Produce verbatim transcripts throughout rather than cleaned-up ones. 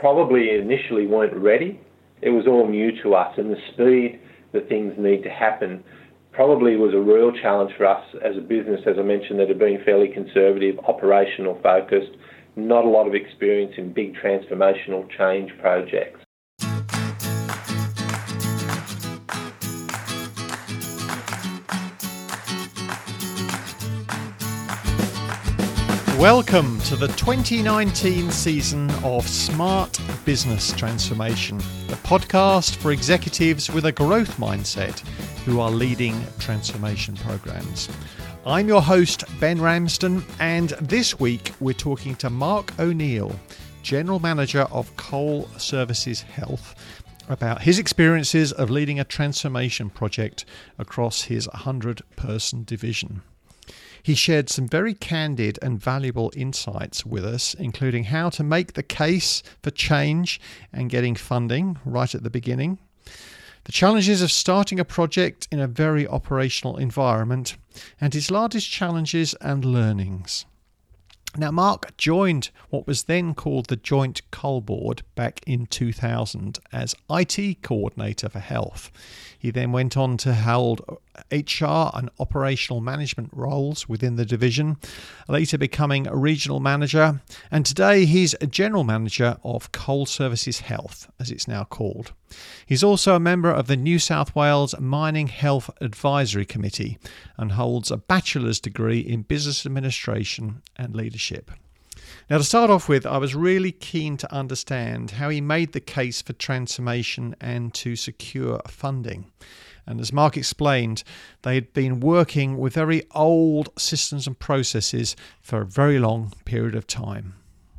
probably initially weren't ready. It was all new to us, and the speed that things need to happen probably was a real challenge for us as a business, as I mentioned, that had been fairly conservative, operational focused, not a lot of experience in big transformational change projects. Welcome to the twenty nineteen season of Smart Business Transformation, the podcast for executives with a growth mindset who are leading transformation programs. I'm your host, Ben Ramsden, and this week we're talking to Mark O'Neill, General Manager of Coal Services Health, about his experiences of leading a transformation project across his one hundred person division. He shared some very candid and valuable insights with us, including how to make the case for change and getting funding right at the beginning, the challenges of starting a project in a very operational environment, and his largest challenges and learnings. Now, Mark joined what was then called the Joint Coal Board back in two thousand as I T Coordinator for Health. He then went on to hold H R and operational management roles within the division, later becoming a regional manager, and today he's a general manager of Coal Services Health, as it's now called. He's also a member of the New South Wales Mining Health Advisory Committee and holds a bachelor's degree in business administration and leadership. Now, to start off with, I was really keen to understand how he made the case for transformation and to secure funding. And as Mark explained, they had been working with very old systems and processes for a very long period of time.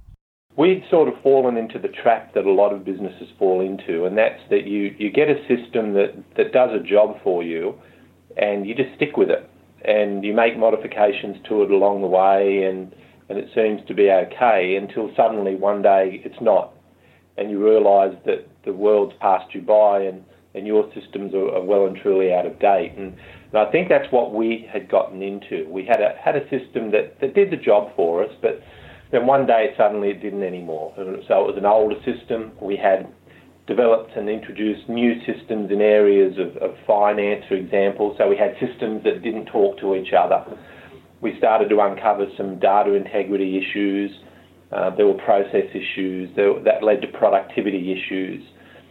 We'd sort of fallen into the trap that a lot of businesses fall into, and that's that you, you get a system that, that does a job for you and you just stick with it and you make modifications to it along the way and, and it seems to be okay until suddenly one day it's not, and you realise that the world's passed you by and, and your systems are, are well and truly out of date. And, and I think that's what we had gotten into. We had a, had a system that, that did the job for us, but then one day suddenly it didn't anymore. So it was an older system. We had developed and introduced new systems in areas of, of finance, for example. So we had systems that didn't talk to each other. We started to uncover some data integrity issues. Uh, there were process issues. There, that led to productivity issues.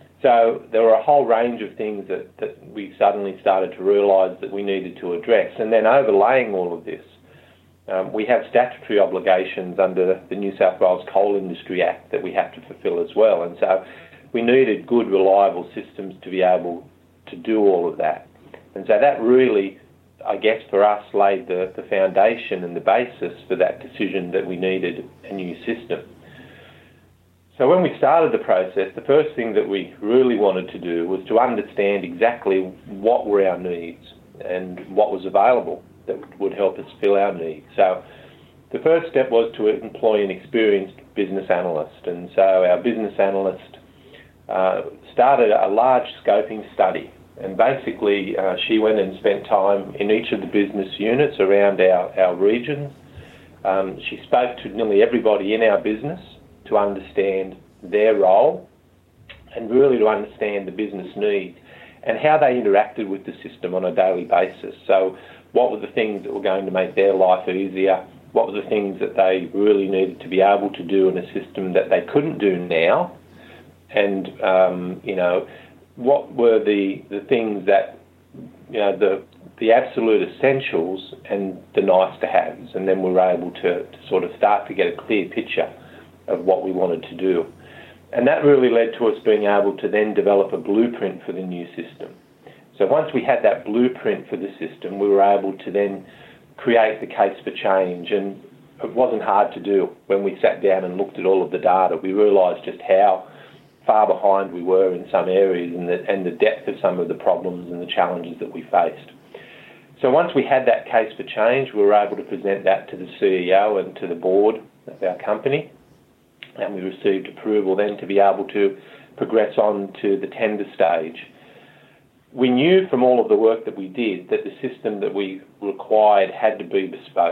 So there were a whole range of things that, that we suddenly started to realise that we needed to address. And then overlaying all of this, Um, we have statutory obligations under the New South Wales Coal Industry Act that we have to fulfil as well. And so we needed good, reliable systems to be able to do all of that. And so that really, I guess, for us, laid the, the foundation and the basis for that decision that we needed a new system. So when we started the process, the first thing that we really wanted to do was to understand exactly what were our needs and what was available that would help us fill our needs. So the first step was to employ an experienced business analyst. And so our business analyst uh, started a large scoping study. And basically uh, she went and spent time in each of the business units around our, our regions. Um, she spoke to nearly everybody in our business to understand their role and really to understand the business needs and how they interacted with the system on a daily basis. So what were the things that were going to make their life easier? What were the things that they really needed to be able to do in a system that they couldn't do now? And, um, you know, what were the, the things that, you know, the the absolute essentials and the nice-to-haves? And then we were able to, to sort of start to get a clear picture of what we wanted to do. And that really led to us being able to then develop a blueprint for the new system. So once we had that blueprint for the system, we were able to then create the case for change. And it wasn't hard to do. When we sat down and looked at all of the data, we realised just how far behind we were in some areas and the, and the depth of some of the problems and the challenges that we faced. So once we had that case for change, we were able to present that to the C E O and to the board of our company. And we received approval then to be able to progress on to the tender stage. We knew from all of the work that we did that the system that we required had to be bespoke.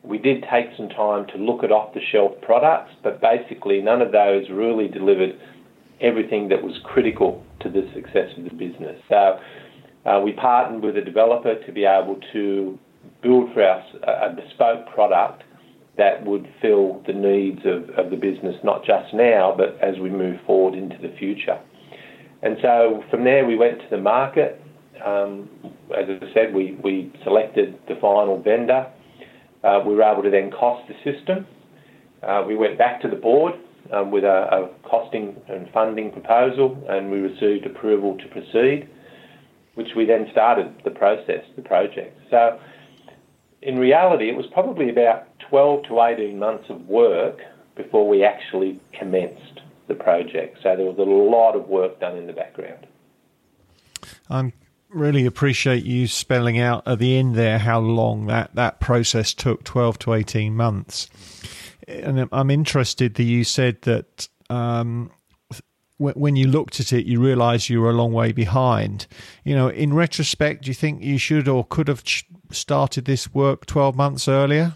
we did take some time to look at off-the-shelf products, but basically none of those really delivered everything that was critical to the success of the business. So uh, we partnered with a developer to be able to build for us a bespoke product that would fill the needs of, of the business, not just now, but as we move forward into the future. And so from there we went to the market. Um, as I said, we, we selected the final vendor. Uh, we were able to then cost the system. Uh, we went back to the board um, with a, a costing and funding proposal, and we received approval to proceed, which we then started the process, the project. So in reality, it was probably about twelve to eighteen months of work before we actually commenced the project. So there was a lot of work done in the background. I really appreciate you spelling out at the end there how long that, that process took, twelve to eighteen months. And I'm interested that you said that um, when you looked at it, you realised you were a long way behind. You know, in retrospect, do you think you should or could have started this work twelve months earlier?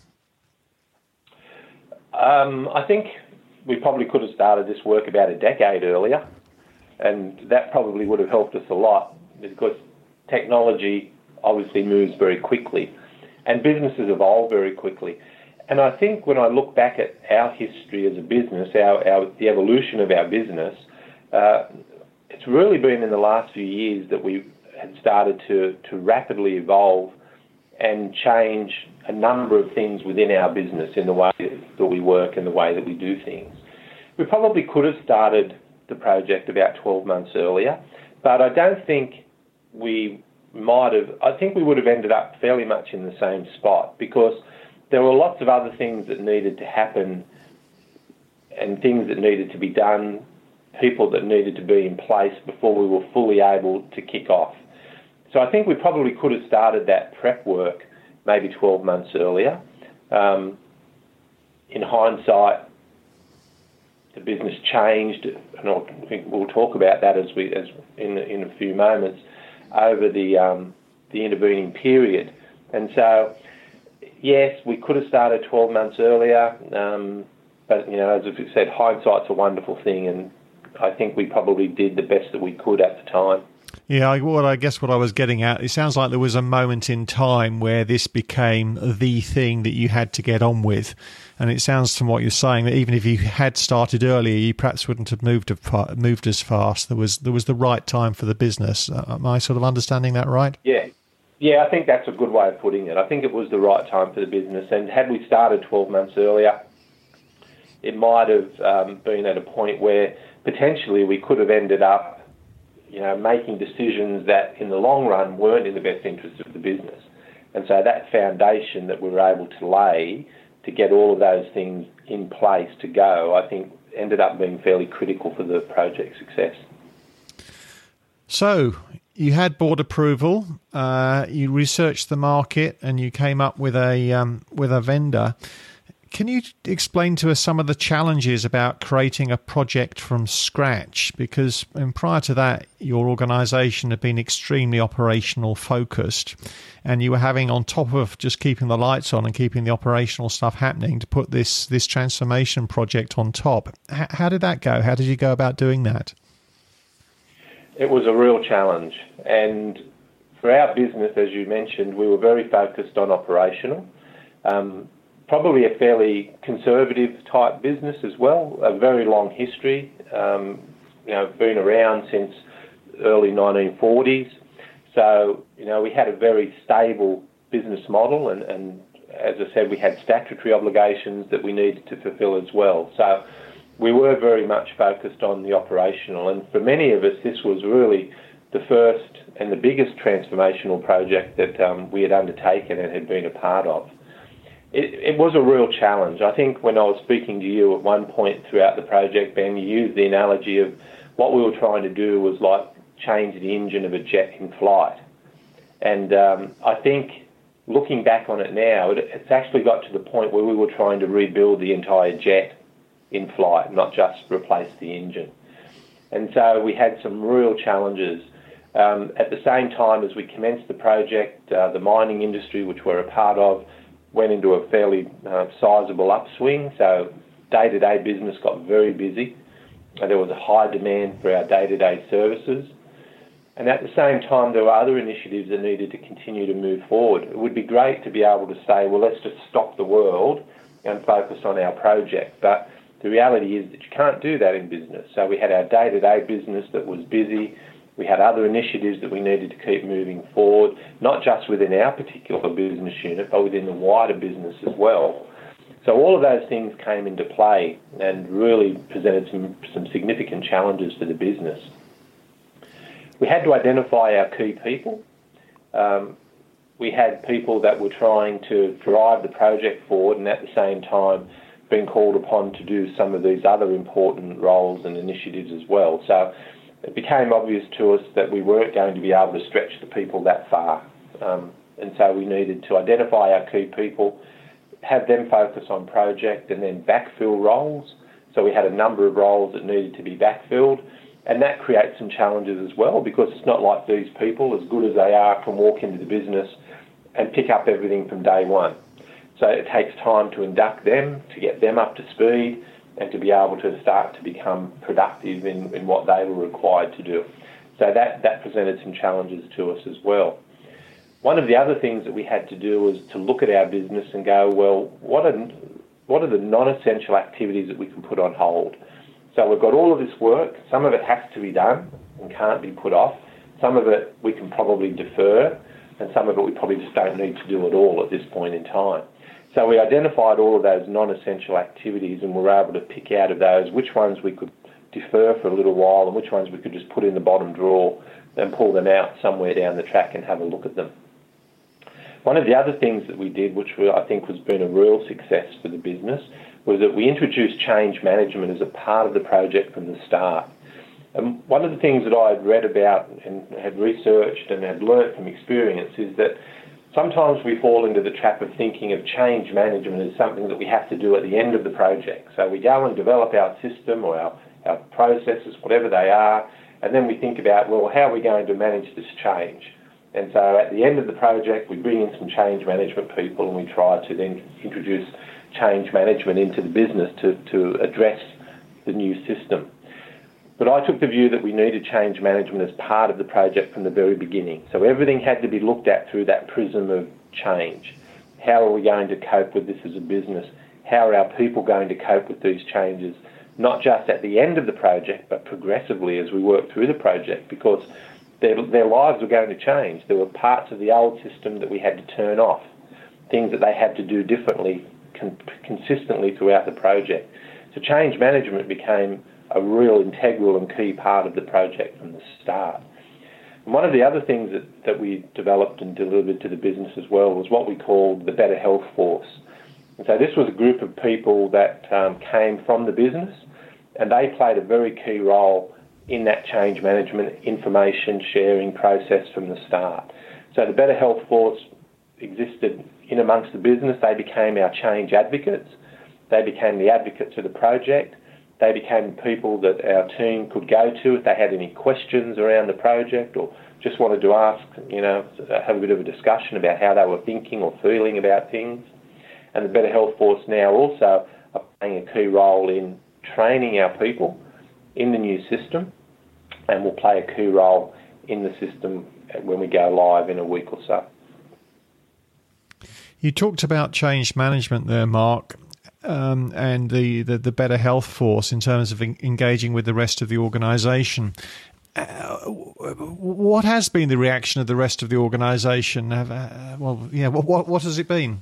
Um, I think we probably could have started this work about a decade earlier, and that probably would have helped us a lot, because technology obviously moves very quickly and businesses evolve very quickly. And I think when I look back at our history as a business, our, our the evolution of our business, uh, it's really been in the last few years that we had started to, to rapidly evolve and change a number of things within our business in the way that we work and the way that we do things. We probably could have started the project about twelve months earlier, but I don't think we might have, I think we would have ended up fairly much in the same spot, because there were lots of other things that needed to happen and things that needed to be done, people that needed to be in place before we were fully able to kick off. So I think we probably could have started that prep work maybe twelve months earlier. Um, in hindsight, the business changed, and I'll, I think we'll talk about that as we as in in a few moments, over the um, the intervening period. And so, yes, we could have started twelve months earlier, um, but you know, as I said, hindsight's a wonderful thing, and I think we probably did the best that we could at the time. Yeah, I, what I guess what I was getting at, it sounds like there was a moment in time where this became the thing that you had to get on with. And it sounds from what you're saying that even if you had started earlier, you perhaps wouldn't have moved moved as fast. There was there was the right time for the business. Uh, am I sort of understanding that right? Yeah. Yeah, I think that's a good way of putting it. I think it was the right time for the business. And had we started twelve months earlier, it might have um, been at a point where potentially we could have ended up you know, making decisions that in the long run weren't in the best interest of the business. And so that foundation that we were able to lay to get all of those things in place to go, I think ended up being fairly critical for the project's success. So you had board approval, uh, you researched the market, and you came up with a um, with a vendor. Can you explain to us some of the challenges about creating a project from scratch? Because um, prior to that, your organisation had been extremely operational focused, and you were having, on top of just keeping the lights on and keeping the operational stuff happening, to put this this transformation project on top. H- how did that go? How did you go about doing that? It was a real challenge, and for our business, as you mentioned, we were very focused on operational. Um, Probably a fairly conservative type business as well, a very long history, um, you know, been around since early nineteen forties. So, you know, we had a very stable business model, and, and as I said, we had statutory obligations that we needed to fulfill as well. So we were very much focused on the operational, and for many of us, this was really the first and the biggest transformational project that um, we had undertaken and had been a part of. It, it was a real challenge. I think when I was speaking to you at one point throughout the project, Ben, you used the analogy of what we were trying to do was like change the engine of a jet in flight. And um, I think looking back on it now, it, it's actually got to the point where we were trying to rebuild the entire jet in flight, not just replace the engine. And so we had some real challenges. Um, at the same time as we commenced the project, uh, the mining industry, which we're a part of, went into a fairly uh, sizable upswing, so day-to-day business got very busy. And there was a high demand for our day-to-day services. And at the same time, there were other initiatives that needed to continue to move forward. It would be great to be able to say, well, let's just stop the world and focus on our project. But the reality is that you can't do that in business. So we had our day-to-day business that was busy. We had other initiatives that we needed to keep moving forward, not just within our particular business unit, but within the wider business as well. So all of those things came into play and really presented some, some significant challenges for the business. We had to identify our key people. Um, we had people that were trying to drive the project forward and at the same time being called upon to do some of these other important roles and initiatives as well. So it became obvious to us that we weren't going to be able to stretch the people that far. Um, and so we needed to identify our key people, have them focus on project and then backfill roles. So we had a number of roles that needed to be backfilled, and that creates some challenges as well, because it's not like these people, as good as they are, can walk into the business and pick up everything from day one. So it takes time to induct them, to get them up to speed, and to be able to start to become productive in, in what they were required to do. So that, that presented some challenges to us as well. One of the other things that we had to do was to look at our business and go, well, what are, what are the non-essential activities that we can put on hold? So we've got all of this work. Some of it has to be done and can't be put off. Some of it we can probably defer, and some of it we probably just don't need to do at all at this point in time. So we identified all of those non-essential activities and were able to pick out of those which ones we could defer for a little while and which ones we could just put in the bottom drawer and pull them out somewhere down the track and have a look at them. One of the other things that we did, which I think has been a real success for the business, was that we introduced change management as a part of the project from the start. And one of the things that I had read about and had researched and had learnt from experience is that sometimes we fall into the trap of thinking of change management as something that we have to do at the end of the project. So we go and develop our system or our, our processes, whatever they are, and then we think about, well, how are we going to manage this change? And so at the end of the project, we bring in some change management people and we try to then introduce change management into the business to, to address the new system. But I took the view that we needed change management as part of the project from the very beginning. So everything had to be looked at through that prism of change. How are we going to cope with this as a business? How are our people going to cope with these changes? Not just at the end of the project, but progressively as we work through the project, because their, their lives were going to change. There were parts of the old system that we had to turn off, things that they had to do differently con- consistently throughout the project. So change management became a real integral and key part of the project from the start. And one of the other things that, that we developed and delivered to the business as well was what we called the Better Health Force. And so this was a group of people that um, came from the business, and they played a very key role in that change management information sharing process from the start. So the Better Health Force existed in amongst the business. They became our change advocates. They became the advocates of the project. They became people that our team could go to if they had any questions around the project or just wanted to ask, you know, have a bit of a discussion about how they were thinking or feeling about things. And the Better Health Force now also are playing a key role in training our people in the new system, and will play a key role in the system when we go live in a week or so. You talked about change management there, Mark, um, and the, the, the Better Health Force in terms of en- engaging with the rest of the organisation. Uh, what has been the reaction of the rest of the organisation? Uh, well, yeah, what, what has it been?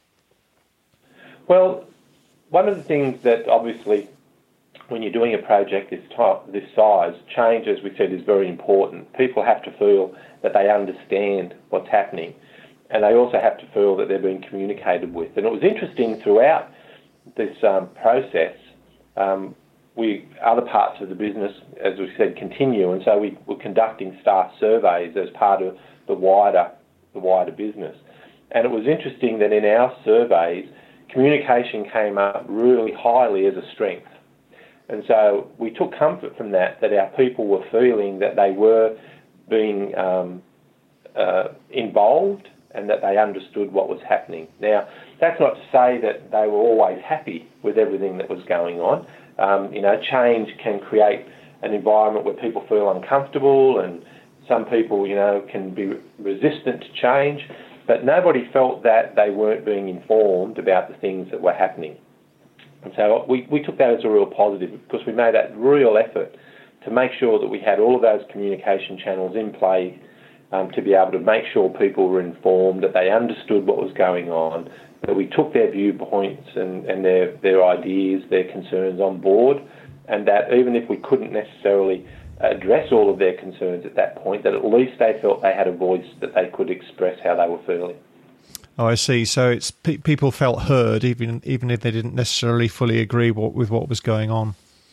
Well, one of the things that obviously when you're doing a project this type, this size, change, as we said, is very important. People have to feel that they understand what's happening, and they also have to feel that they're being communicated with. And it was interesting throughout this um, process, um, we other parts of the business, as we said, continue, and so we were conducting staff surveys as part of the wider the wider business. And it was interesting that in our surveys, communication came up really highly as a strength. And so we took comfort from that, that our people were feeling that they were being um, uh, involved and that they understood what was happening. Now, that's not to say that they were always happy with everything that was going on. Um, you know, change can create an environment where people feel uncomfortable, and some people, you know, can be resistant to change, but nobody felt that they weren't being informed about the things that were happening. And so we, we took that as a real positive, because we made that real effort to make sure that we had all of those communication channels in play, um, to be able to make sure people were informed, that they understood what was going on, that we took their viewpoints and, and their, their ideas, their concerns on board, and that even if we couldn't necessarily address all of their concerns at that point, that at least they felt they had a voice, that they could express how they were feeling. Oh, I see. So it's pe- people felt heard, even even if they didn't necessarily fully agree what, with what was going on.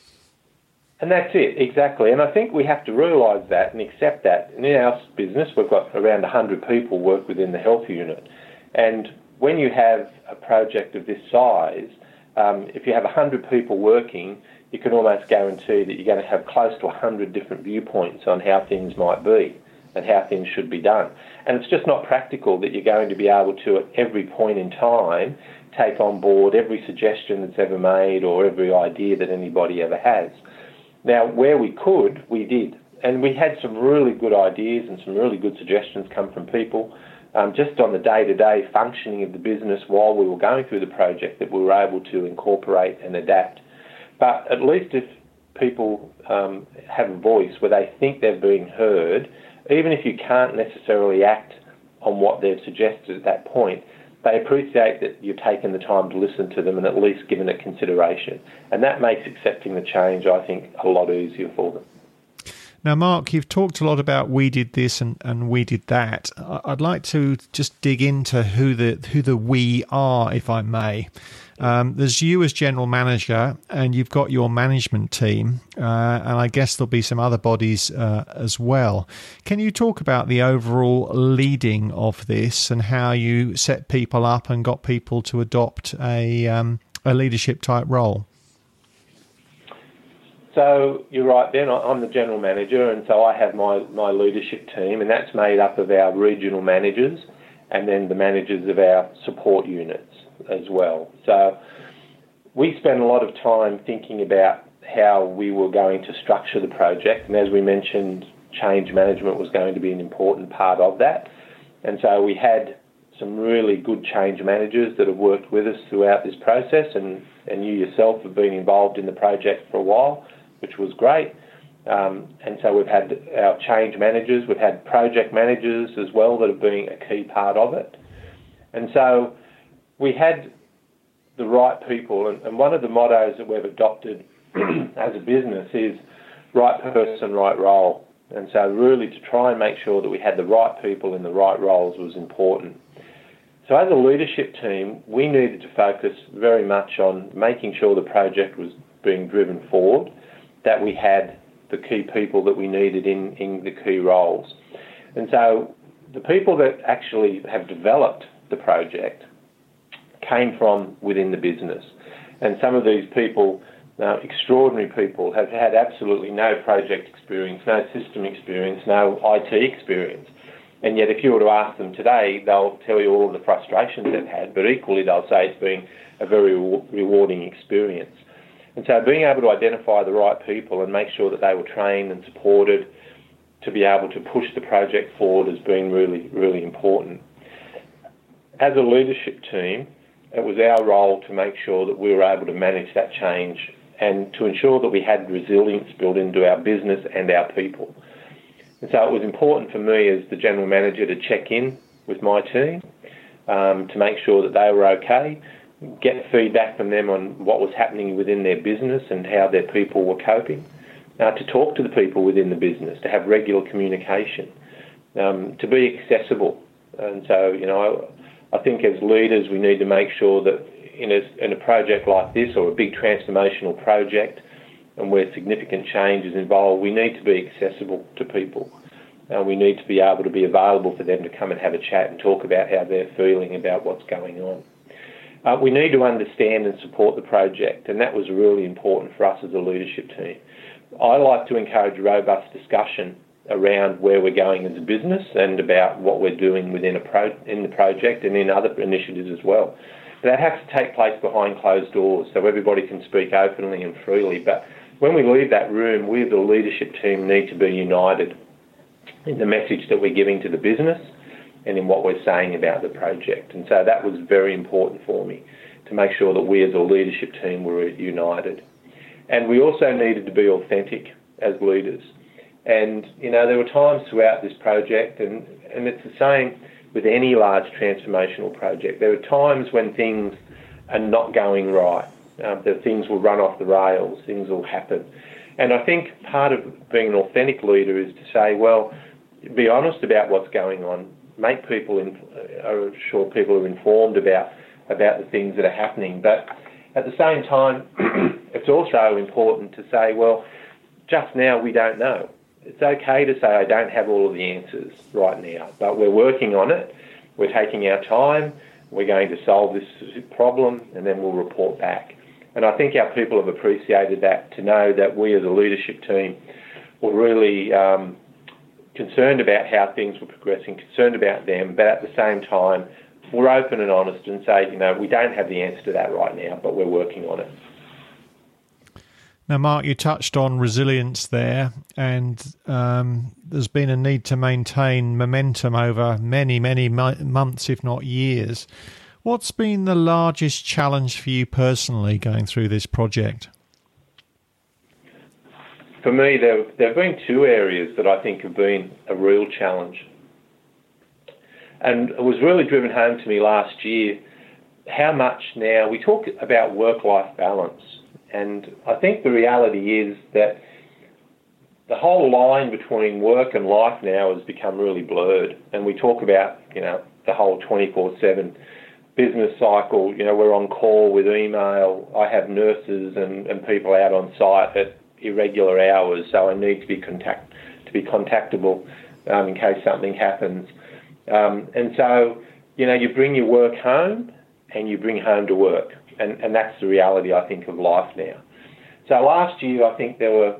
And that's it, exactly. And I think we have to realise that and accept that. And in our business, we've got around one hundred people work within the health unit. And when you have a project of this size, um, if you have one hundred people working, you can almost guarantee that you're going to have close to one hundred different viewpoints on how things might be and how things should be done. And it's just not practical that you're going to be able to, at every point in time, take on board every suggestion that's ever made or every idea that anybody ever has. Now, where we could, we did. And we had some really good ideas and some really good suggestions come from people, um, just on the day-to-day functioning of the business while we were going through the project, that we were able to incorporate and adapt. But at least if people um, have a voice where they think they're being heard, even if you can't necessarily act on what they've suggested at that point, they appreciate that you've taken the time to listen to them and at least given it consideration. And that makes accepting the change, I think, a lot easier for them. Now, Mark, you've talked a lot about we did this and, and we did that. I'd like to just dig into who the who the we are, if I may. Um, there's you as general manager, and you've got your management team, uh, and I guess there'll be some other bodies uh, as well. Can you talk about the overall leading of this and how you set people up and got people to adopt a um, a leadership type role? So you're right, Ben. I'm the general manager, and so I have my, my leadership team, and that's made up of our regional managers and then the managers of our support units as well. So we spent a lot of time thinking about how we were going to structure the project, and as we mentioned, change management was going to be an important part of that. And so we had some really good change managers that have worked with us throughout this process, and, and you yourself have been involved in the project for a while, which was great. Um, and so we've had our change managers, we've had project managers as well that have been a key part of it. And so we had the right people, and, and one of the mottos that we've adopted as a business is right person, right role. And so really to try and make sure that we had the right people in the right roles was important. So as a leadership team, we needed to focus very much on making sure the project was being driven forward, that we had the key people that we needed in, in the key roles. And so the people that actually have developed the project came from within the business. And some of these people, uh, extraordinary people, have had absolutely no project experience, no system experience, no I T experience. And yet if you were to ask them today, they'll tell you all of the frustrations they've had, but equally they'll say it's been a very re- rewarding experience. And so being able to identify the right people and make sure that they were trained and supported to be able to push the project forward has been really, really important. As a leadership team, it was our role to make sure that we were able to manage that change and to ensure that we had resilience built into our business and our people. And so it was important for me as the general manager to check in with my team, um, to make sure that they were okay, get feedback from them on what was happening within their business and how their people were coping, uh, to talk to the people within the business, to have regular communication, um, to be accessible. And so, you know, I, I think as leaders we need to make sure that in a, in a project like this, or a big transformational project, and where significant change is involved, we need to be accessible to people. And we need to be able to be available for them to come and have a chat and talk about how they're feeling about what's going on. Uh, we need to understand and support the project, and that was really important for us as a leadership team. I like to encourage robust discussion around where we're going as a business and about what we're doing within a pro- in the project and in other initiatives as well. But that has to take place behind closed doors so everybody can speak openly and freely. But when we leave that room, we as a leadership team need to be united in the message that we're giving to the business and in what we're saying about the project. And so that was very important for me, to make sure that we as a leadership team were united. And we also needed to be authentic as leaders. And, you know, there were times throughout this project, and, and it's the same with any large transformational project. There are times when things are not going right. Um, that things will run off the rails, things will happen. And I think part of being an authentic leader is to say, well, be honest about what's going on, make people, in, uh, sure people are informed about, about the things that are happening. But at the same time, it's also important to say, well, just now we don't know. It's okay to say I don't have all of the answers right now, but we're working on it, we're taking our time, we're going to solve this problem, and then we'll report back. And I think our people have appreciated that, to know that we as a leadership team were really um, concerned about how things were progressing, concerned about them, but at the same time, we're open and honest and say, you know, we don't have the answer to that right now, but we're working on it. Now, Mark, you touched on resilience there, and um, there's been a need to maintain momentum over many, many mo- months, if not years. What's been the largest challenge for you personally going through this project? For me, there, there have been two areas that I think have been a real challenge. And it was really driven home to me last year how much now we talk about work-life balance. And I think the reality is that the whole line between work and life now has become really blurred. And we talk about, you know, the whole twenty-four seven business cycle. You know, we're on call with email. I have nurses and, and people out on site at irregular hours, so I need to be contact to be contactable um, in case something happens. Um, and so, you know, you bring your work home and you bring home to work. And, and that's the reality, I think, of life now. So last year, I think there were,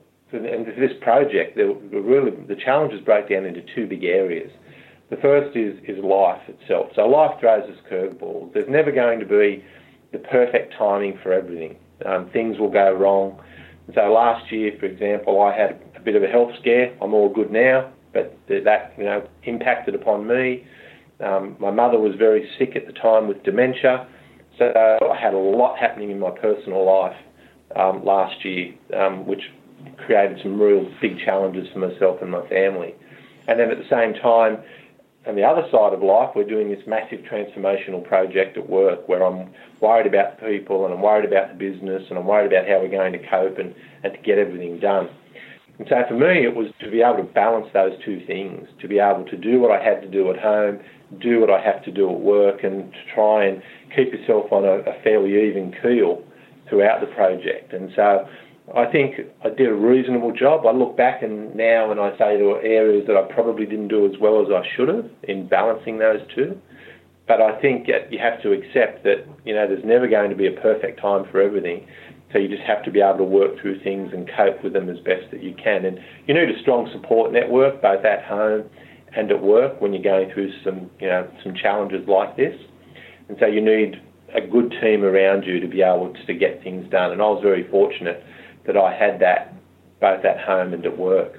and for this project, there were really, the challenges broke down into two big areas. The first is, is life itself. So life throws us curveballs. There's never going to be the perfect timing for everything. Um, things will go wrong. And so last year, for example, I had a bit of a health scare. I'm all good now, but that, you know, impacted upon me. Um, my mother was very sick at the time with dementia. So I had a lot happening in my personal life um, last year, um, which created some real big challenges for myself and my family. And then at the same time, on the other side of life, we're doing this massive transformational project at work where I'm worried about the people and I'm worried about the business and I'm worried about how we're going to cope and, and to get everything done. And so for me, it was to be able to balance those two things, to be able to do what I had to do at home, do what I have to do at work, and to try and keep yourself on a, a fairly even keel throughout the project. And so I think I did a reasonable job. I look back and now and I say there were areas that I probably didn't do as well as I should have in balancing those two. But I think you have to accept that, you know, there's never going to be a perfect time for everything. So you just have to be able to work through things and cope with them as best that you can. And you need a strong support network, both at home and at work, when you're going through some, you know, some challenges like this. And so you need a good team around you to be able to, to get things done. And I was very fortunate that I had that both at home and at work.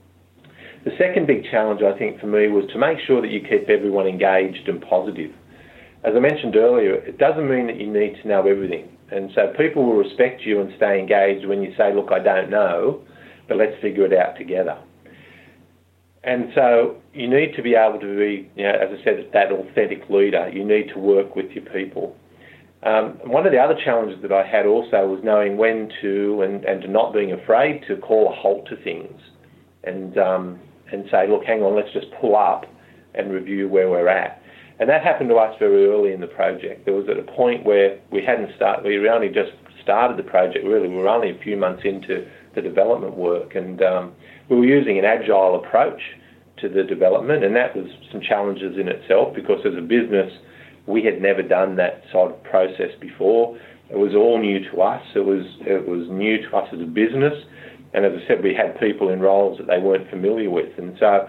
The second big challenge, I think, for me was to make sure that you keep everyone engaged and positive. As I mentioned earlier, it doesn't mean that you need to know everything. And so people will respect you and stay engaged when you say, look, I don't know, but let's figure it out together. And so you need to be able to be, you know, as I said, that authentic leader. You need to work with your people. Um, one of the other challenges that I had also was knowing when to, and, and to not being afraid to call a halt to things and um, and say, look, hang on, let's just pull up and review where we're at. And that happened to us very early in the project. There was at a point where we hadn't started, we only just started the project, really. We were only a few months into the development work, and um, we were using an agile approach to the development, and that was some challenges in itself because as a business, we had never done that sort of process before. It was all new to us. It was it was new to us as a business, And as I said, we had people in roles that they weren't familiar with. And so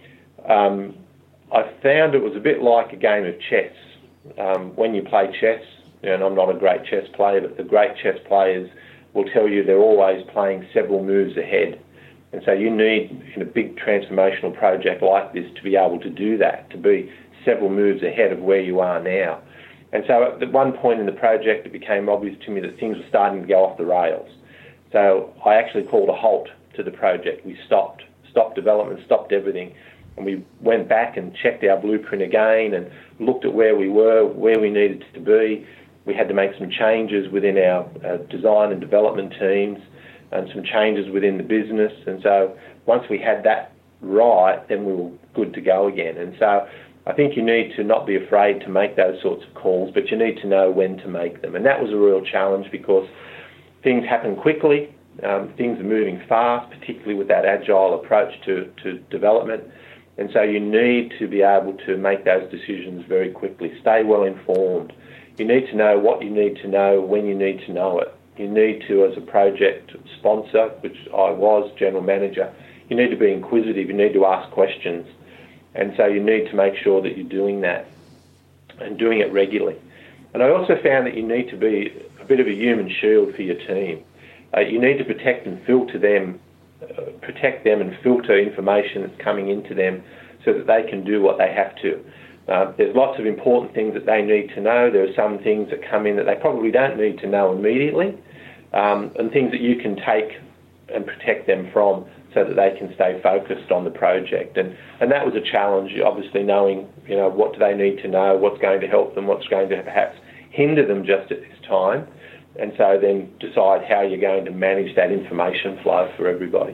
um, I found it was a bit like a game of chess. Um, when you play chess, and I'm not a great chess player, but the great chess players will tell you they're always playing several moves ahead. And so you need, in a big transformational project like this, to be able to do that, to be several moves ahead of where you are now. And so at one point in the project, it became obvious to me that things were starting to go off the rails. So I actually called a halt to the project. We stopped, stopped development, stopped everything. And we went back and checked our blueprint again and looked at where we were, where we needed to be. We had to make some changes within our uh, design and development teams and some changes within the business. And so once we had that right, then we were good to go again. And so I think you need to not be afraid to make those sorts of calls, but you need to know when to make them. And that was a real challenge because things happen quickly. Um, things are moving fast, particularly with that agile approach to, to development. And so you need to be able to make those decisions very quickly. Stay well informed. You need to know what you need to know when you need to know it. You need to, as a project sponsor, which I was, general manager, you need to be inquisitive. You need to ask questions. And so you need to make sure that you're doing that and doing it regularly. And I also found that you need to be a bit of a human shield for your team. Uh, you need to protect and filter them, uh, protect them and filter information that's coming into them so that they can do what they have to. Uh, there's lots of important things that they need to know. There are some things that come in that they probably don't need to know immediately, um, and things that you can take and protect them from so that they can stay focused on the project. And, and that was a challenge, obviously knowing, you know, what do they need to know, what's going to help them, what's going to perhaps hinder them just at this time. And so then decide how you're going to manage that information flow for everybody.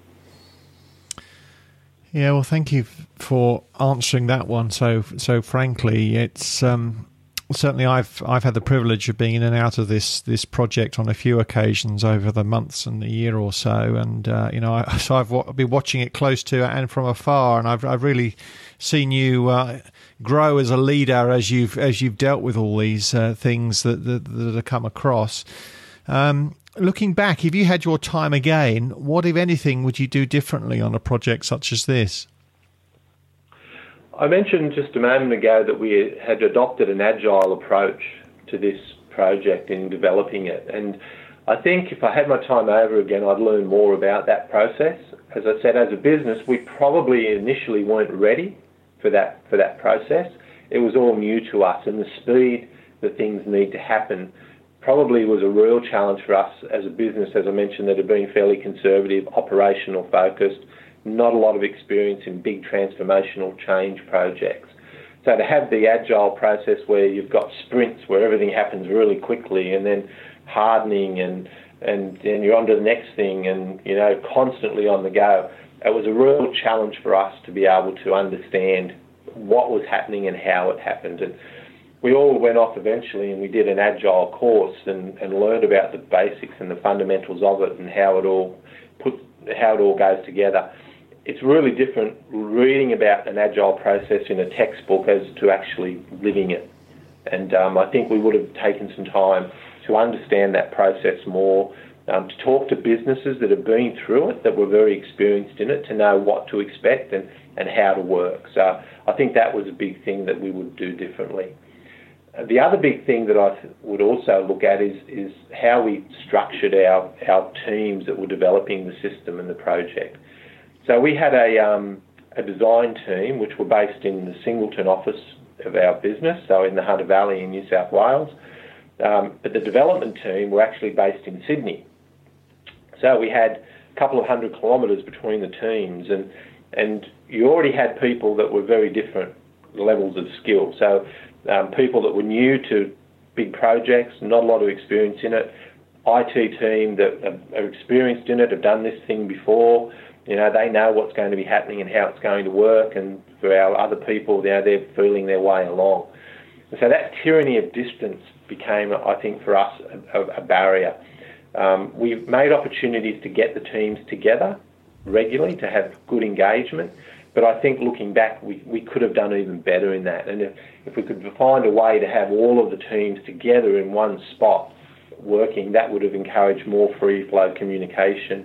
Yeah, well, thank you for answering that one so so frankly. It's um, certainly I've I've had the privilege of being in and out of this this project on a few occasions over the months and the year or so, and uh, you know, I, so I've w- been watching it close to and from afar, and I've I've really seen you uh, grow as a leader as you've as you've dealt with all these uh, things that, that that have come across. Um, Looking back, if you had your time again, what, if anything, would you do differently on a project such as this? I mentioned just a moment ago that we had adopted an agile approach to this project in developing it. And I think if I had my time over again, I'd learn more about that process. As I said, as a business, we probably initially weren't ready for that, for that process. It was all new to us, and the speed that things need to happen probably was a real challenge for us as a business, as I mentioned, that had been fairly conservative, operational focused, not a lot of experience in big transformational change projects. So to have the agile process where you've got sprints where everything happens really quickly and then hardening and and then you're on to the next thing and, you know, constantly on the go, it was a real challenge for us to be able to understand what was happening and how it happened. And we all went off eventually and we did an agile course and, and learned about the basics and the fundamentals of it and how it all put, how it all goes together. It's really different reading about an agile process in a textbook as to actually living it. And um, I think we would have taken some time to understand that process more, um, to talk to businesses that have been through it, that were very experienced in it, to know what to expect and, and how to work. So I think that was a big thing that we would do differently. The other big thing that I would also look at is, is how we structured our, our teams that were developing the system and the project. So we had a, um, a design team which were based in the Singleton office of our business, so in the Hunter Valley in New South Wales. Um, but the development team were actually based in Sydney. So we had a couple of hundred kilometres between the teams, and, and you already had people that were very different levels of skill. So Um, people that were new to big projects, not a lot of experience in it, I T team that are experienced in it, have done this thing before, you know, they know what's going to be happening and how it's going to work, and for our other people, you know, they're feeling their way along. And so that tyranny of distance became, I think, for us, a, a barrier. Um, we've made opportunities to get the teams together regularly, to have good engagement. But I think looking back, we, we could have done even better in that. And if, if we could find a way to have all of the teams together in one spot working, that would have encouraged more free flow communication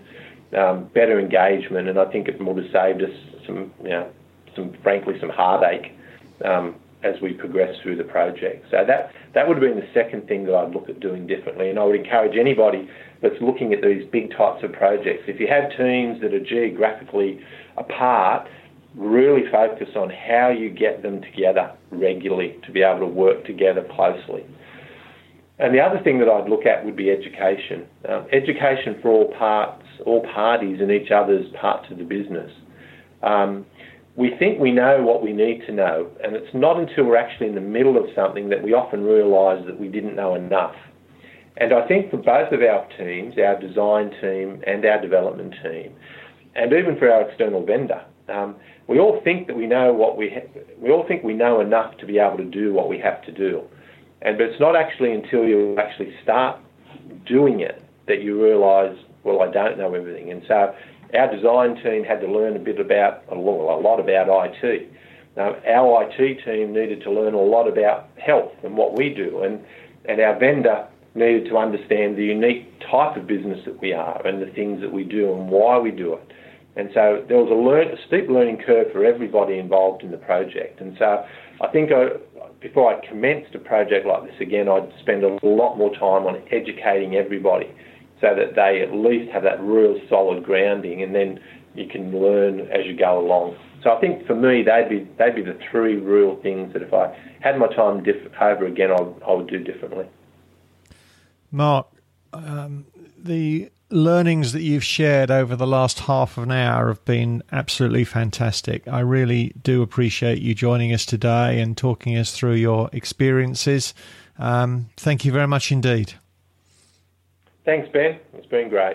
um, better engagement, and I think it would have saved us some, you know, some frankly some heartache um, as we progress through the project. So that that would have been the second thing that I'd look at doing differently, and I would encourage anybody that's looking at these big types of projects, if you have teams that are geographically apart, really focus on how you get them together regularly to be able to work together closely. And the other thing that I'd look at would be education. Um, education for all parts, all parties in each other's parts of the business. Um, we think we know what we need to know, and it's not until we're actually in the middle of something that we often realise that we didn't know enough. And I think for both of our teams, our design team and our development team, and even for our external vendor, um, we all think that we know what we ha- we all think we know enough to be able to do what we have to do. And but it's not actually until you actually start doing it that you realise, well, I don't know everything. And so our design team had to learn a bit about, a lot about I T. Now, our I T team needed to learn a lot about health and what we do. And, and our vendor needed to understand the unique type of business that we are and the things that we do and why we do it. And so there was a, learn, a steep learning curve for everybody involved in the project. And so I think I, before I commenced a project like this again, I'd spend a lot more time on educating everybody so that they at least have that real solid grounding, and then you can learn as you go along. So I think for me, they'd be they'd be the three real things that if I had my time diff- over again, I, I would do differently. Mark, um, the learnings that you've shared over the last half of an hour have been absolutely fantastic. I really do appreciate you joining us today and talking us through your experiences. Um, thank you very much indeed. Thanks, Ben. It's been great.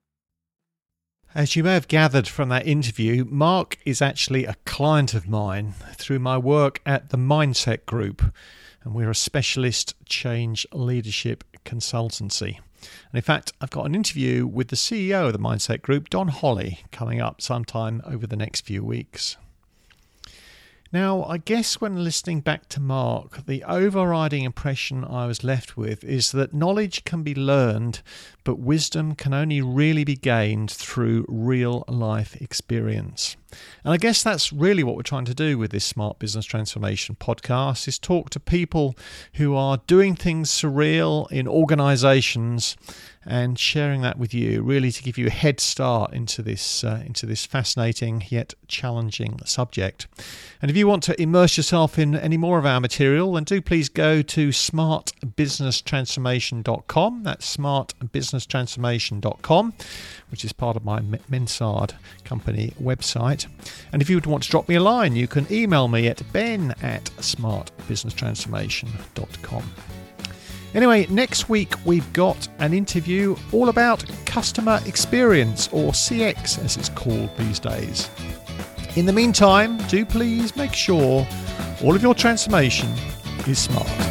As you may have gathered from that interview, Mark is actually a client of mine through my work at the Mindset Group, and we're a specialist change leadership consultancy. And in fact, I've got an interview with the C E O of the Mindset Group, Don Holly, coming up sometime over the next few weeks. Now, I guess when listening back to Mark, the overriding impression I was left with is that knowledge can be learned, but wisdom can only really be gained through real life experience. And I guess that's really what we're trying to do with this Smart Business Transformation podcast, is talk to people who are doing things surreal in organizations and sharing that with you, really to give you a head start into this uh, into this fascinating yet challenging subject. And if you want to immerse yourself in any more of our material, then do please go to smart business transformation dot com. That's smart business transformation dot com, which is part of my Mensard company website. And if you would want to drop me a line, you can email me at ben at smart business transformation dot com. Anyway, next week we've got an interview all about customer experience, or C X as it's called these days. In the meantime, do please make sure all of your transformation is smart.